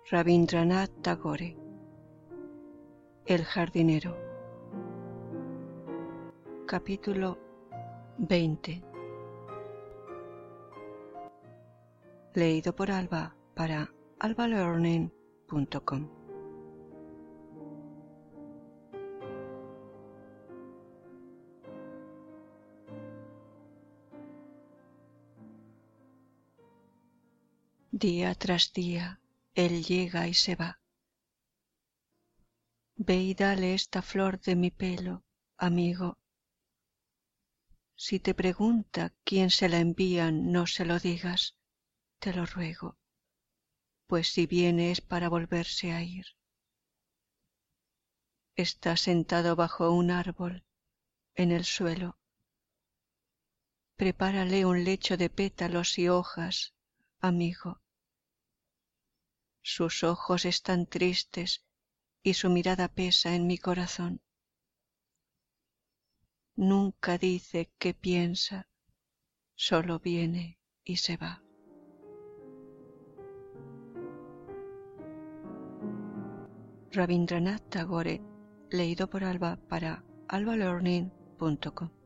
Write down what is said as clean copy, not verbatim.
Rabindranath Tagore. El jardinero. Capítulo 20. Leído por Alba para albalearning.com. Día tras día él llega y se va. Ve y dale esta flor de mi pelo, amigo. Si te pregunta quién se la envía, no se lo digas, te lo ruego, pues si viene es para volverse a ir. Está sentado bajo un árbol, en el suelo. Prepárale un lecho de pétalos y hojas, amigo. Sus ojos están tristes y su mirada pesa en mi corazón. Nunca dice qué piensa, solo viene y se va. Rabindranath Tagore, leído por Alba para albalearning.com.